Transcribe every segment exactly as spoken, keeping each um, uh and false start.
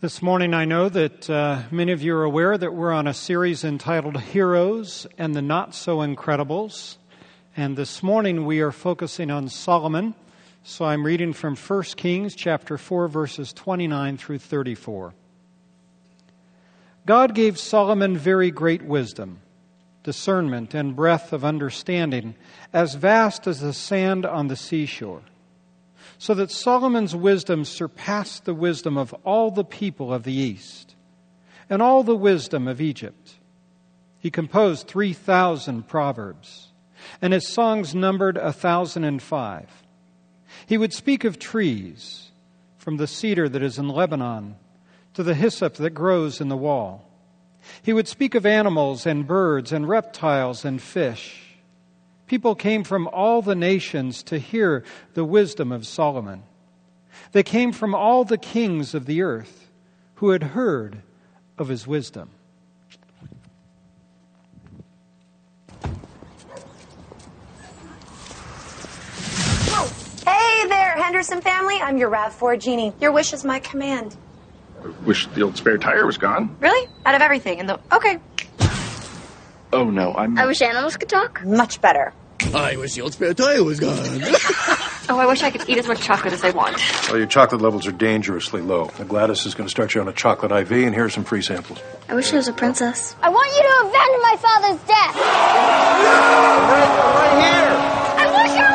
This morning I know that uh, many of you are aware that we're on a series entitled Heroes and the Not-So-Incredibles. And this morning we are focusing on Solomon. So I'm reading from First Kings chapter four, verses twenty-nine through thirty-four. God gave Solomon very great wisdom, discernment, and breadth of understanding, as vast as the sand on the seashore, so that Solomon's wisdom surpassed the wisdom of all the people of the East and all the wisdom of Egypt. He composed three thousand proverbs, and his songs numbered a thousand and five. He would speak of trees, from the cedar that is in Lebanon to the hyssop that grows in the wall. He would speak of animals and birds and reptiles and fish. People came from all the nations to hear the wisdom of Solomon. They came from all the kings of the earth who had heard of his wisdom. Hey there, Henderson family. I'm your Rav four genie. Your wish is my command. I wish the old spare tire was gone. Really? Out of everything. And the okay. Oh no, I'm. I wish animals could talk. Much better. I wish the old spare tire was gone. Oh, I wish I could eat as much chocolate as I want. Well, your chocolate levels are dangerously low. Now, Gladys is going to start you on a chocolate I V, and here are some free samples. I wish I was a princess. I want you to avenge my father's death. right, right here. I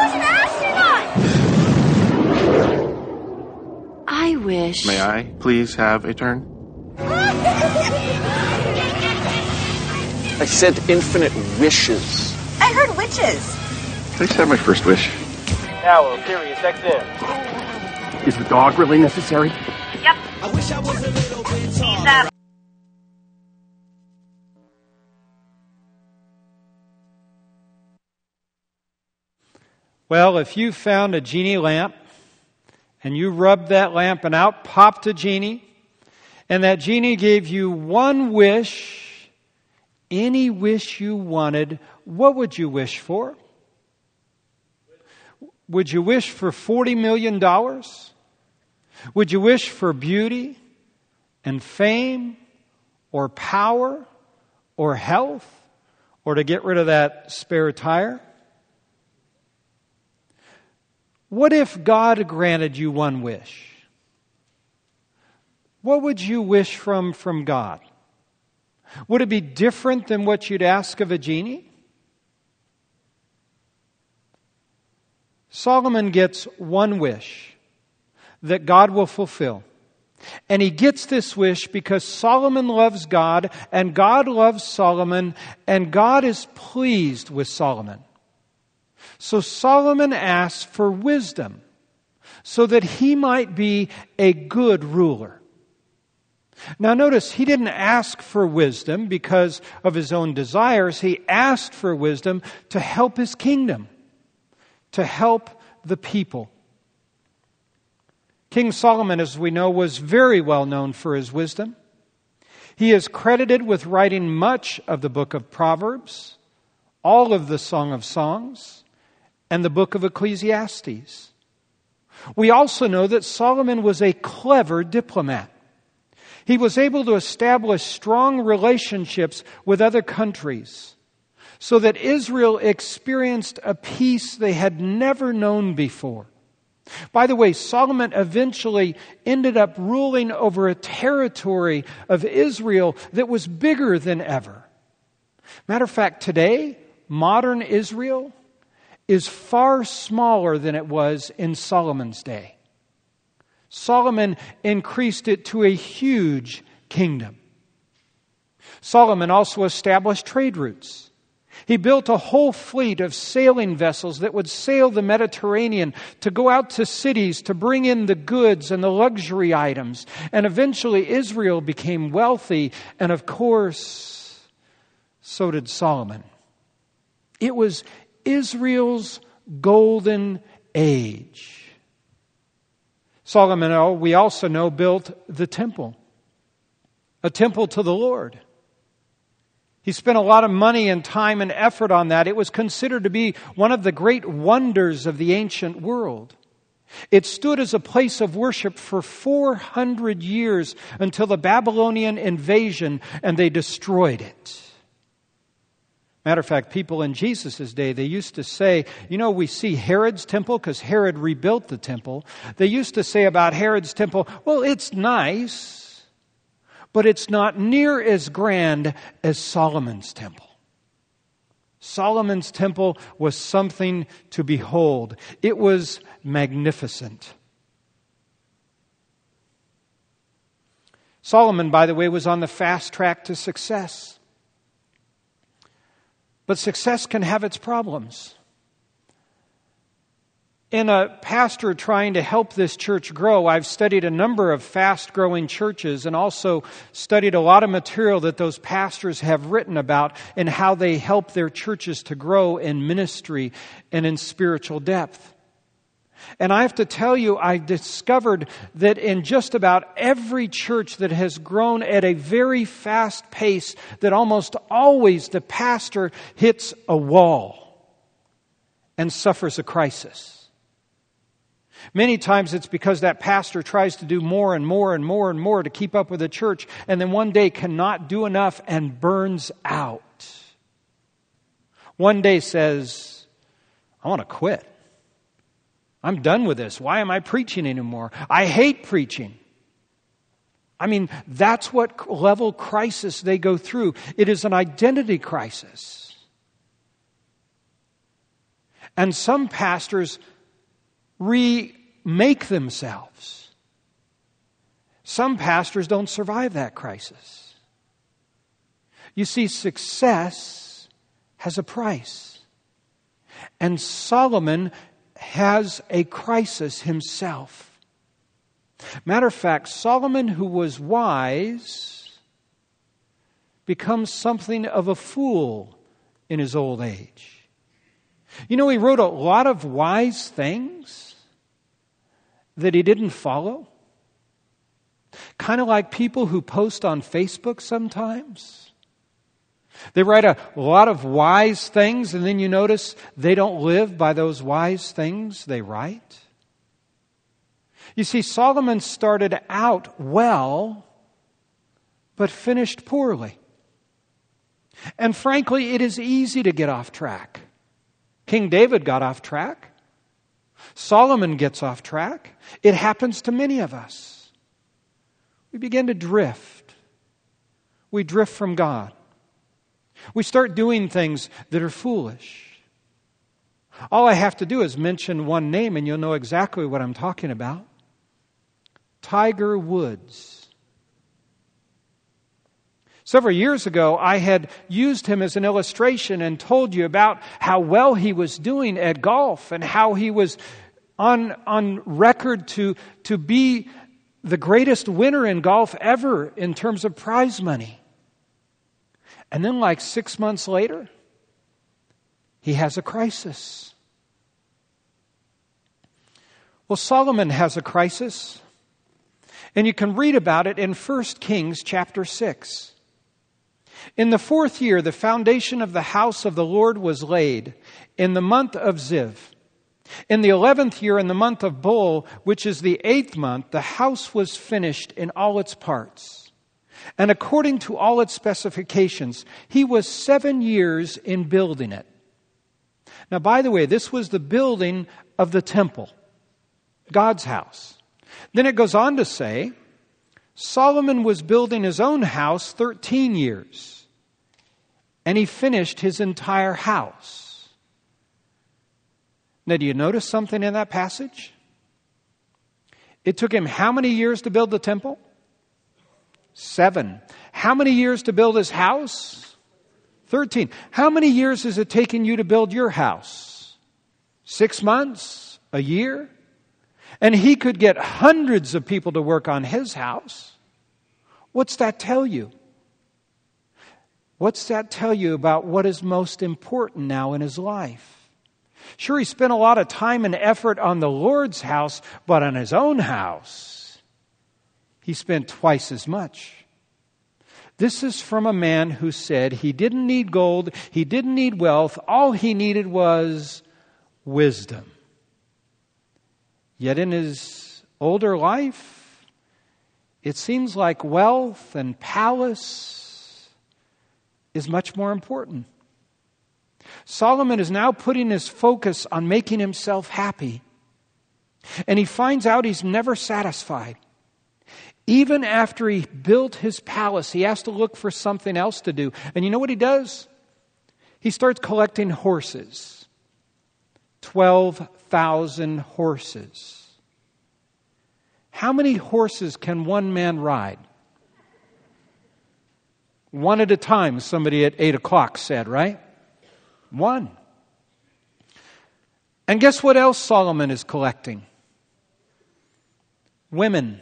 wish I was an astronaut. I wish... May I please have a turn? I said infinite wishes. I heard witches. Please have my first wish. Now, Sirius X M. Is the dog really necessary? Yep. I wish I was a little bit He's that. Well, if you found a genie lamp and you rubbed that lamp and out popped a genie, and that genie gave you one wish, any wish you wanted, what would you wish for? Would you wish for forty million dollars? Would you wish for beauty and fame or power or health or to get rid of that spare tire? What if God granted you one wish? What would you wish from from God? Would it be different than what you'd ask of a genie? Solomon gets one wish that God will fulfill. And he gets this wish because Solomon loves God, and God loves Solomon, and God is pleased with Solomon. So Solomon asks for wisdom so that he might be a good ruler. Now notice, he didn't ask for wisdom because of his own desires. He asked for wisdom to help his kingdom, to help the people. King Solomon, as we know, was very well known for his wisdom. He is credited with writing much of the book of Proverbs, all of the Song of Songs, and the book of Ecclesiastes. We also know that Solomon was a clever diplomat. He was able to establish strong relationships with other countries so that Israel experienced a peace they had never known before. By the way, Solomon eventually ended up ruling over a territory of Israel that was bigger than ever. Matter of fact, today, modern Israel is far smaller than it was in Solomon's day. Solomon increased it to a huge kingdom. Solomon also established trade routes. He built a whole fleet of sailing vessels that would sail the Mediterranean to go out to cities to bring in the goods and the luxury items. And eventually Israel became wealthy, and of course, so did Solomon. It was Israel's golden age. Solomon, we also know, built the temple, a temple to the Lord. He spent a lot of money and time and effort on that. It was considered to be one of the great wonders of the ancient world. It stood as a place of worship for four hundred years until the Babylonian invasion, and they destroyed it. Matter of fact, people in Jesus' day, they used to say, you know, we see Herod's temple because Herod rebuilt the temple. They used to say about Herod's temple, well, it's nice, but it's not near as grand as Solomon's temple. Solomon's temple was something to behold. It was magnificent. Solomon, by the way, was on the fast track to success. But success can have its problems. In a pastor trying to help this church grow, I've studied a number of fast-growing churches and also studied a lot of material that those pastors have written about and how they help their churches to grow in ministry and in spiritual depth. And I have to tell you, I discovered that in just about every church that has grown at a very fast pace, that almost always the pastor hits a wall and suffers a crisis. Many times it's because that pastor tries to do more and more and more and more to keep up with the church, and then one day cannot do enough and burns out. One day says, I want to quit. I'm done with this. Why am I preaching anymore? I hate preaching. I mean, that's what level crisis they go through. It is an identity crisis. And some pastors remake themselves. Some pastors don't survive that crisis. You see, success has a price. And Solomon has a crisis himself. Matter of fact, Solomon, who was wise, becomes something of a fool in his old age. You know, he wrote a lot of wise things that he didn't follow. Kind of like people who post on Facebook sometimes. They write a lot of wise things, and then you notice they don't live by those wise things they write. You see, Solomon started out well, but finished poorly. And frankly, it is easy to get off track. King David got off track. Solomon gets off track. It happens to many of us. We begin to drift. We drift from God. We start doing things that are foolish. All I have to do is mention one name and you'll know exactly what I'm talking about. Tiger Woods. Several years ago, I had used him as an illustration and told you about how well he was doing at golf and how he was on, on record to, to be the greatest winner in golf ever in terms of prize money. And then like six months later, he has a crisis. Well, Solomon has a crisis. And you can read about it in First Kings chapter six. In the fourth year, the foundation of the house of the Lord was laid in the month of Ziv. In the eleventh year, in the month of Bul, which is the eighth month, the house was finished in all its parts. And according to all its specifications, he was seven years in building it. Now, by the way, this was the building of the temple, God's house. Then it goes on to say, Solomon was building his own house thirteen years, and he finished his entire house. Now, do you notice something in that passage? It took him how many years to build the temple? Seven. How many years to build his house? Thirteen. How many years has it taken you to build your house? Six months? A year? And he could get hundreds of people to work on his house. What's that tell you? What's that tell you about what is most important now in his life? Sure, he spent a lot of time and effort on the Lord's house, but on his own house, he spent twice as much. This is from a man who said he didn't need gold, he didn't need wealth, all he needed was wisdom. Yet in his older life, it seems like wealth and palace is much more important. Solomon is now putting his focus on making himself happy. And he finds out he's never satisfied. Even after he built his palace, he has to look for something else to do. And you know what he does? He starts collecting horses. twelve thousand horses. How many horses can one man ride? One at a time, somebody at eight o'clock said, right? One. And guess what else Solomon is collecting? Women.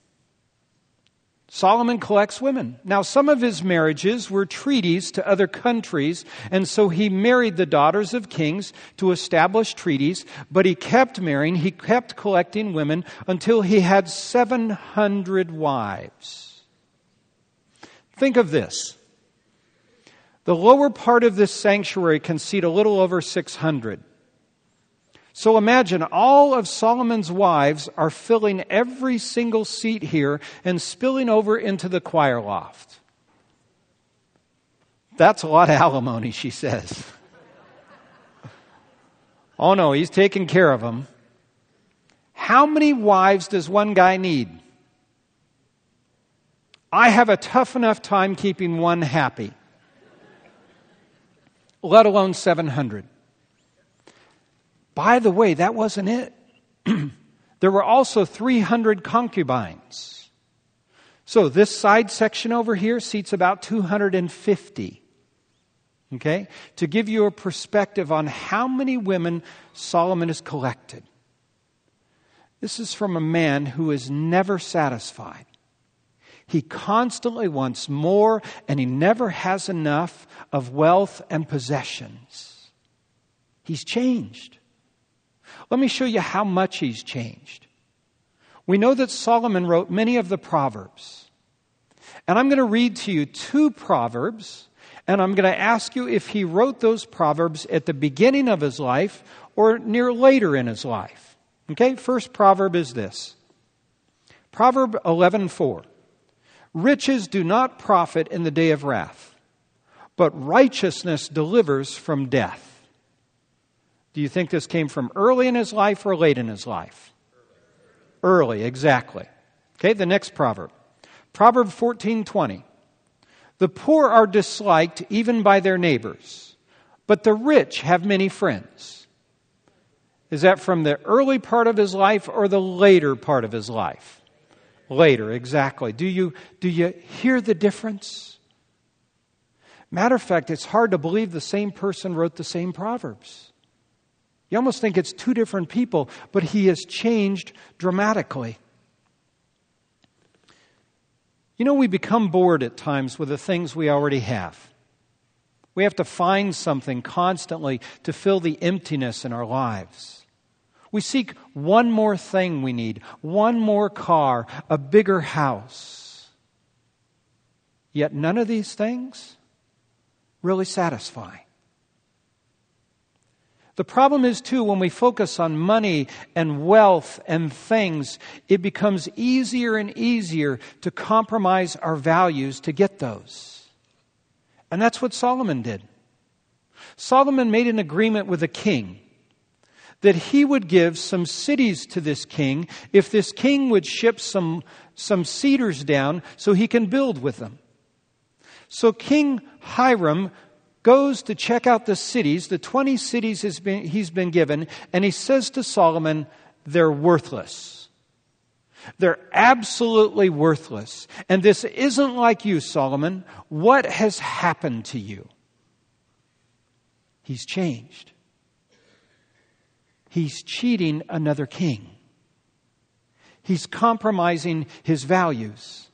Solomon collects women. Now, some of his marriages were treaties to other countries, and so he married the daughters of kings to establish treaties, but he kept marrying, he kept collecting women until he had seven hundred wives. Think of this. The lower part of this sanctuary can seat a little over six hundred. So imagine all of Solomon's wives are filling every single seat here and spilling over into the choir loft. That's a lot of alimony, she says. Oh no, he's taking care of them. How many wives does one guy need? I have a tough enough time keeping one happy, let alone seven hundred. By the way, that wasn't it. There were also three hundred concubines. So this side section over here seats about two hundred fifty. Okay? To give you a perspective on how many women Solomon has collected. This is from a man who is never satisfied. He constantly wants more, and he never has enough of wealth and possessions. He's changed. Let me show you how much he's changed. We know that Solomon wrote many of the Proverbs. And I'm going to read to you two Proverbs, and I'm going to ask you if he wrote those Proverbs at the beginning of his life or near later in his life. Okay, first proverb is this. Proverb eleven four. Riches do not profit in the day of wrath, but righteousness delivers from death. Do you think this came from early in his life or late in his life? Early, exactly. Okay, the next proverb. Proverb fourteen twenty. The poor are disliked even by their neighbors, but the rich have many friends. Is that from the early part of his life or the later part of his life? Later, exactly. Do you, do you hear the difference? Matter of fact, it's hard to believe the same person wrote the same Proverbs. You almost think it's two different people, but he has changed dramatically. You know, we become bored at times with the things we already have. We have to find something constantly to fill the emptiness in our lives. We seek one more thing we need, one more car, a bigger house. Yet none of these things really satisfy. The problem is, too, when we focus on money and wealth and things, it becomes easier and easier to compromise our values to get those. And that's what Solomon did. Solomon made an agreement with a king that he would give some cities to this king if this king would ship some, some cedars down so he can build with them. So King Hiram goes to check out the cities, the twenty cities he's been, he's been given, and he says to Solomon, they're worthless. They're absolutely worthless. And this isn't like you, Solomon. What has happened to you? He's changed. He's cheating another king. He's compromising his values.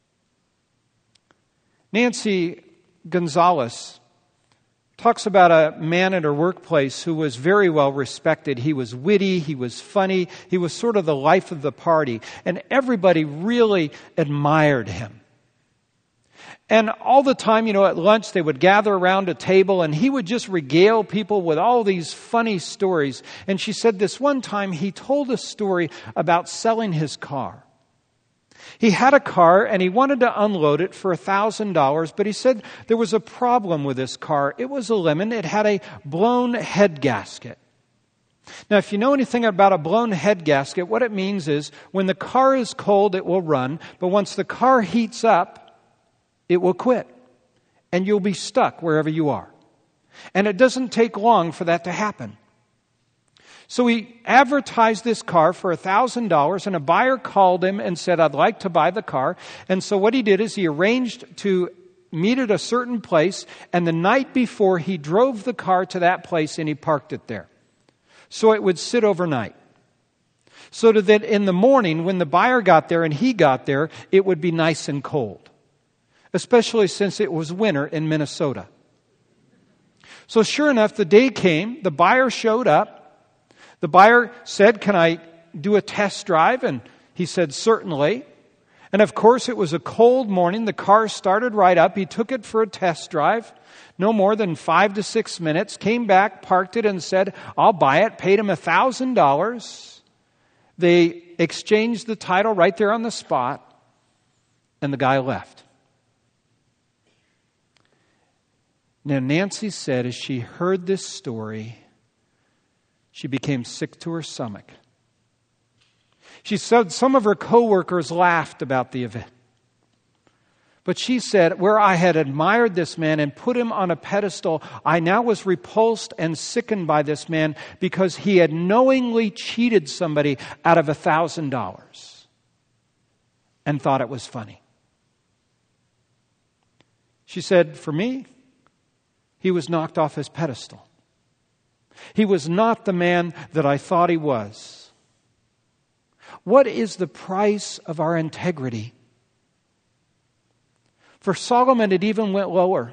Nancy Gonzalez talks about a man at her workplace who was very well respected. He was witty, he was funny, he was sort of the life of the party, and everybody really admired him. And all the time, you know, at lunch, they would gather around a table and he would just regale people with all these funny stories. And she said this one time he told a story about selling his car. He had a car and he wanted to unload it for one thousand dollars, but he said there was a problem with this car. It was a lemon. It had a blown head gasket. Now, if you know anything about a blown head gasket, what it means is when the car is cold, it will run, but once the car heats up, it will quit, and you'll be stuck wherever you are. And it doesn't take long for that to happen. So he advertised this car for one thousand dollars, and a buyer called him and said, I'd like to buy the car. And so what he did is he arranged to meet at a certain place, and the night before he drove the car to that place and he parked it there. So it would sit overnight. So that in the morning, when the buyer got there and he got there, it would be nice and cold. Especially since it was winter in Minnesota. So sure enough, the day came, the buyer showed up. The buyer said, can I do a test drive? And he said, certainly. And of course, it was a cold morning. The car started right up. He took it for a test drive. No more than five to six minutes. Came back, parked it, and said, I'll buy it. Paid him one thousand dollars. They exchanged the title right there on the spot. And the guy left. Now, Nancy said as she heard this story, she became sick to her stomach. She said some of her coworkers laughed about the event. But she said, where I had admired this man and put him on a pedestal, I now was repulsed and sickened by this man because he had knowingly cheated somebody out of a thousand dollars and thought it was funny. She said, for me, he was knocked off his pedestal. He was not the man that I thought he was. What is the price of our integrity? For Solomon, it even went lower.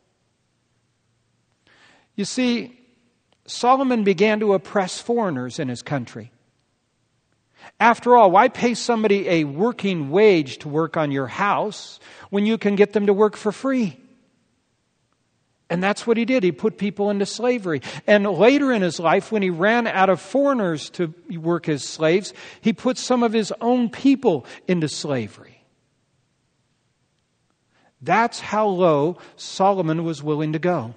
You see, Solomon began to oppress foreigners in his country. After all, why pay somebody a working wage to work on your house when you can get them to work for free? And that's what he did. He put people into slavery. And later in his life, when he ran out of foreigners to work as slaves, he put some of his own people into slavery. That's how low Solomon was willing to go.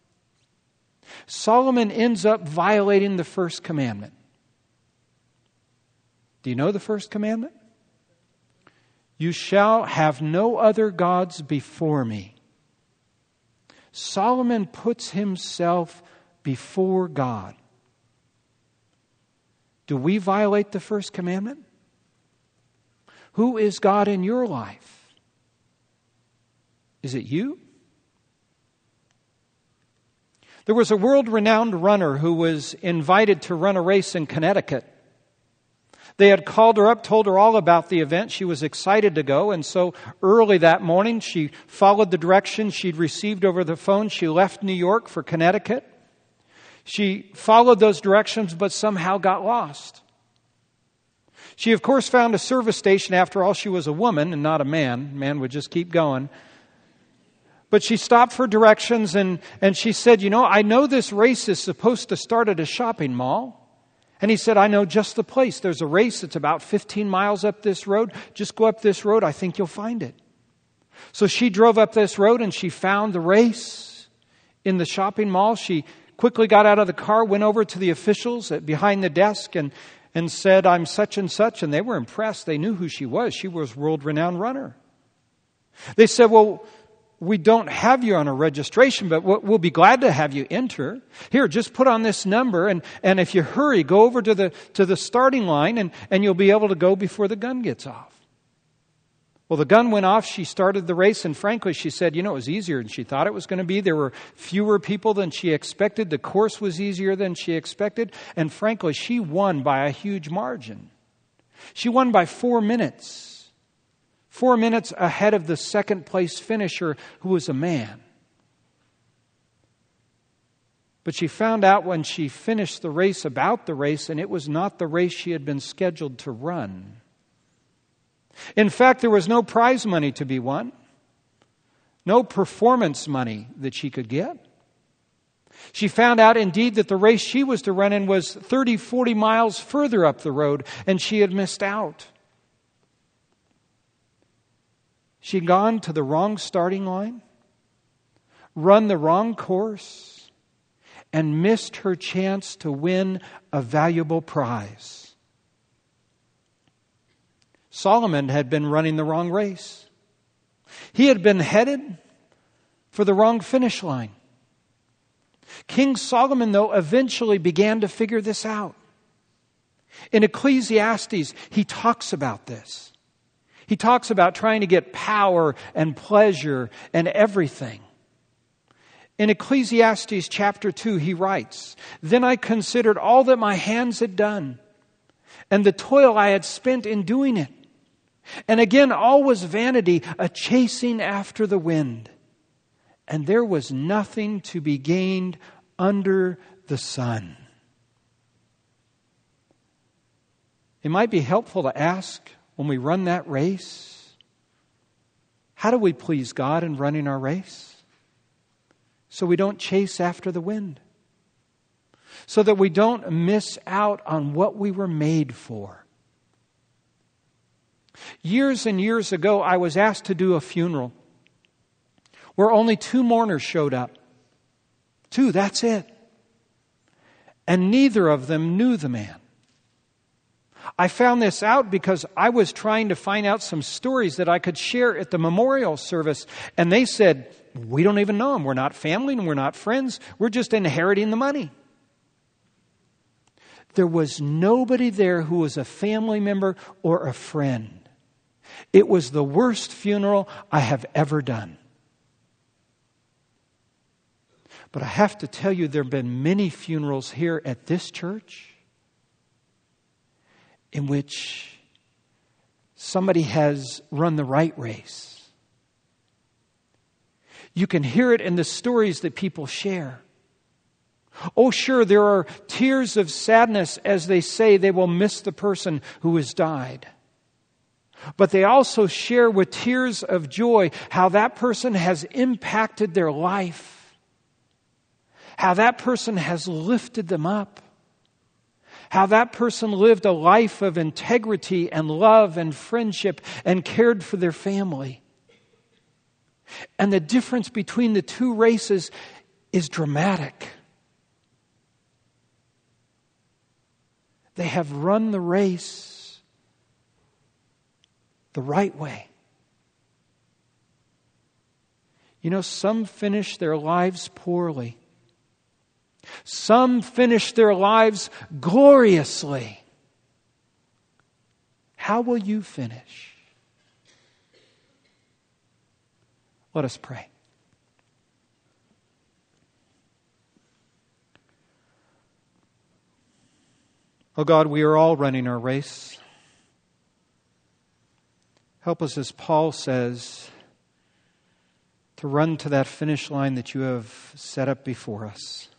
Solomon ends up violating the first commandment. Do you know the first commandment? You shall have no other gods before me. Solomon puts himself before God. Do we violate the first commandment? Who is God in your life? Is it you? There was a world-renowned runner who was invited to run a race in Connecticut. They had called her up, told her all about the event. She was excited to go, and so early that morning, she followed the directions she'd received over the phone. She left New York for Connecticut. She followed those directions, but somehow got lost. She, of course, found a service station. After all, she was a woman and not a man. A man would just keep going. But she stopped for directions, and, and she said, you know, I know this race is supposed to start at a shopping mall. And he said, I know just the place. There's a race that's about fifteen miles up this road. Just go up this road. I think you'll find it. So she drove up this road and she found the race in the shopping mall. She quickly got out of the car, went over to the officials at, behind the desk and, and said, I'm such and such. And they were impressed. They knew who she was. She was a world-renowned runner. They said, well, we don't have you on a registration, but we'll be glad to have you enter. Here, just put on this number, and, and if you hurry, go over to the to the starting line, and, and you'll be able to go before the gun gets off. Well, the gun went off. She started the race, and frankly, she said, you know, it was easier than she thought it was going to be. There were fewer people than she expected. The course was easier than she expected. And frankly, she won by a huge margin. She won by four minutes. Four minutes ahead of the second place finisher, who was a man. But she found out when she finished the race about the race, and it was not the race she had been scheduled to run. In fact, there was no prize money to be won. no performance money that she could get. She found out indeed that the race she was to run in was thirty, forty miles further up the road, and she had missed out. She'd gone to the wrong starting line, run the wrong course, and missed her chance to win a valuable prize. Solomon had been running the wrong race. He had been headed for the wrong finish line. King Solomon, though, eventually began to figure this out. In Ecclesiastes, he talks about this. He talks about trying to get power and pleasure and everything. In Ecclesiastes chapter two, he writes, "Then I considered all that my hands had done, and the toil I had spent in doing it. And again, all was vanity, a chasing after the wind. And there was nothing to be gained under the sun." It might be helpful to ask when we run that race, how do we please God in running our race? So we don't chase after the wind. So that we don't miss out on what we were made for. Years and years ago, I was asked to do a funeral where only two mourners showed up. Two, that's it. And neither of them knew the man. I found this out because I was trying to find out some stories that I could share at the memorial service. And they said, "We don't even know him. We're not family and we're not friends. We're just inheriting the money." There was nobody there who was a family member or a friend. It was the worst funeral I have ever done. But I have to tell you, there have been many funerals here at this church in which somebody has run the right race. You can hear it in the stories that people share. Oh, sure, there are tears of sadness as they say they will miss the person who has died. But they also share with tears of joy how that person has impacted their life. How that person has lifted them up. How that person lived a life of integrity and love and friendship and cared for their family. And the difference between the two races is dramatic. They have run the race the right way. You know, some finish their lives poorly. Some finish their lives gloriously. How will you finish? Let us pray. Oh God, we are all running our race. Help us, as Paul says, to run to that finish line that you have set up before us.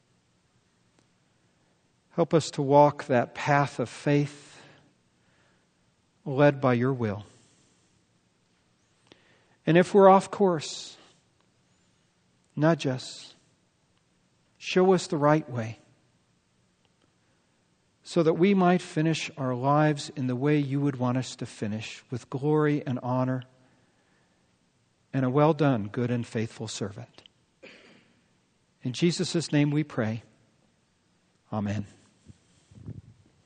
Help us to walk that path of faith led by your will. And if we're off course, nudge us. Show us the right way, so that we might finish our lives in the way you would want us to finish, with glory and honor and a well done, good and faithful servant. In Jesus' name we pray. Amen.